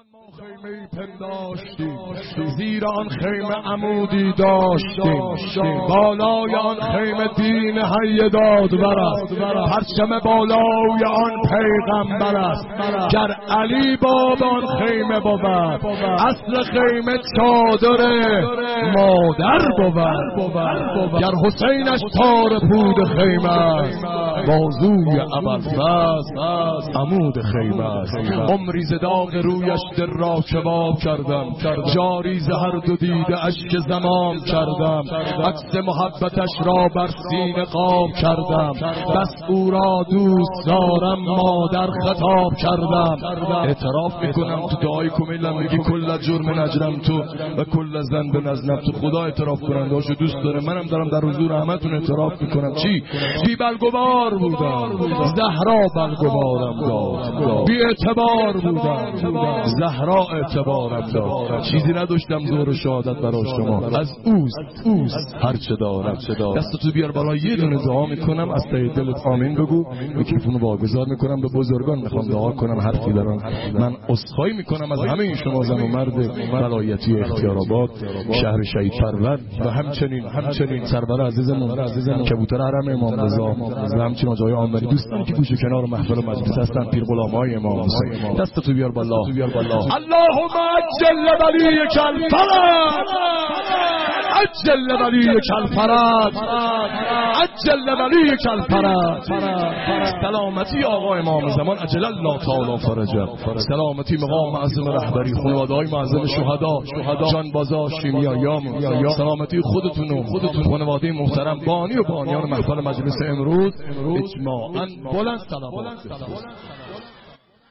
خیمه‌ای پنداشتیم، زیر آن خیمه عمودی داشتیم، بالای آن خیمه دین حی دادور است، پرچم بالای آن پیغمبر است. گر علی باب آن خیمه بود، اصل خیمه چادر مادر بود. گر حسینش تار پود خیمه است، بازوی ابوالفضل عمود خیمه است. عمری ز داغ رویش دل را کباب کردم، جاری ز هر دو دیده اشک زمام کردم، عکس محبتش را بر سینه قاب کردم، بس او را دوست دارم مادر خطاب کردم. اعتراف میکنم تو دعای کمیلم میگی کل جرم نجرم تو و کل ذنب نزنم تو. خدا اعتراف کننده هاشو دوست داره، منم دارم در حضور همتون اعتراف میکنم. چی؟ بی بلگوار بودم، زهرا بلگوارم داد، بی اعتبار بودم، زهرا اعتبارم داد، چیزی نداشتم زور شهادت برای شما، از اوست هر چه دارم. دستتو بیار بالا، یه دونه دعا میکنم از ته دلت آمین بگو. میکروفونو واگذار میکنم به بزرگان، میخوام دعا کنم، حرفی دارم. من عذرخواهی میکنم از همه این شما زن و مرد ولایتی اختیارآباد، شهر شهید پرور و همچنین سرور عزیزمون کبوتر حرم امام رضا و همچنین آجای آمری، دوستانی که گوشه کنار محفل و مجلس هستن، پیر غلامای امام حسین. دستتو بیار بالا. اللهم عجل ولیک الفرج، عجل ولیک الفرج، عجل ولیک الفرج. سلامتی آقا امام زمان عجل الله تعالی فرجه، سلامتی مقام معظم رهبری، خانواده‌های معظم شهدا، جان بازا شیمیاییام، سلامتی خودتون خانواده محترم بانی و بانیان محفل مجلس امروز اجماعاً. بلند سلام.